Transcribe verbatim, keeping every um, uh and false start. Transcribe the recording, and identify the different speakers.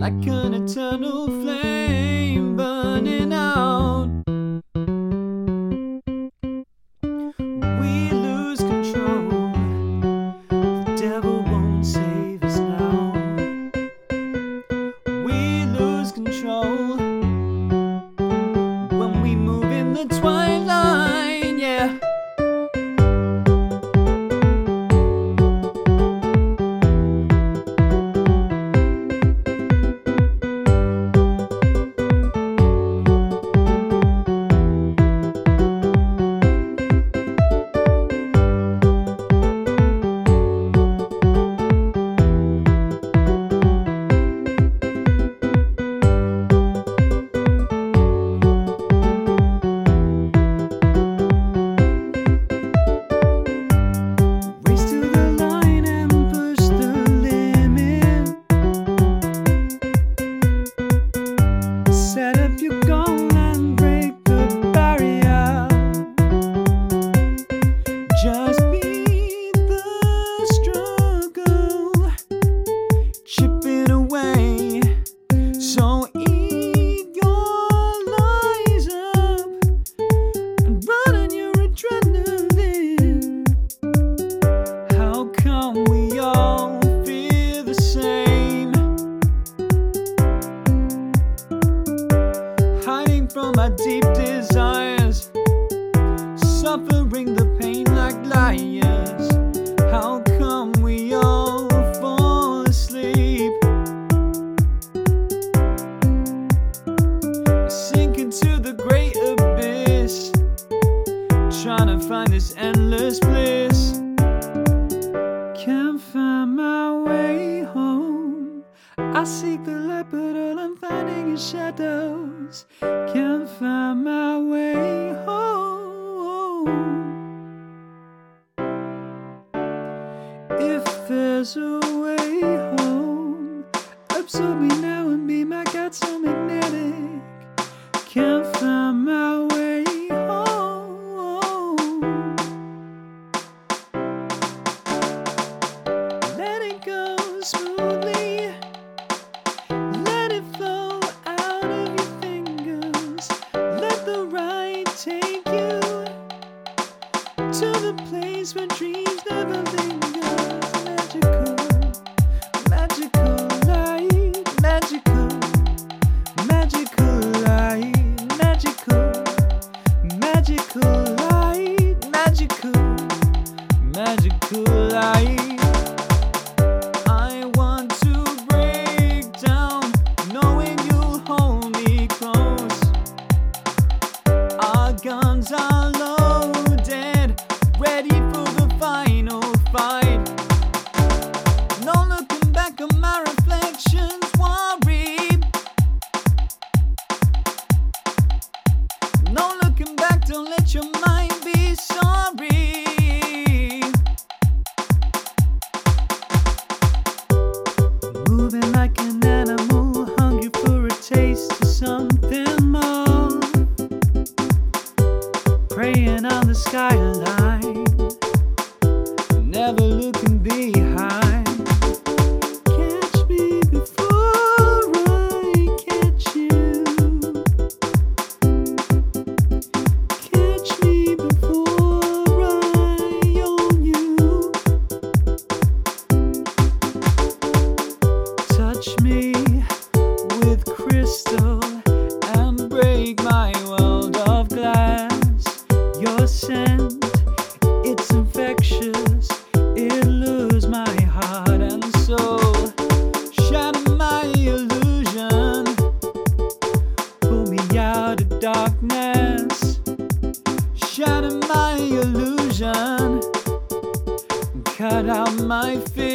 Speaker 1: like an eternal flame burning out. We lose control, the devil won't save us now. We lose control when we move in the twilight, yeah. From my deep desires, suffering the pain like liars. How come we all fall asleep? Sink into the great abyss, trying to find this endless bliss. Can't find my way home. I seek the light, but all I'm finding is shadows. Can't find my way home. If there's a way home, absorb me now and be my God so magnetic. Can't find my way home. Let it go smoothly. Let it flow out of your fingers. Let the ride take you to the place where dreams never linger. Magical, magical light, magical, magical light, magical, magical light, magical, magical light. I want to break down, knowing you'll hold me close. Our guns are loaded, ready for the final fight. No looking back on my reflections, worry. No looking back, don't let your mind be sorry. Moving like an animal, hungry for a taste of something more. Praying on the skyline, never looking behind. Catch me before I catch you. Catch me before I own you. Touch me with crystal and break my world of glass. Your scent, it's infectious, it lures my heart and soul. Shatter my illusion, pull me out of darkness. Shatter my illusion, cut out my fear.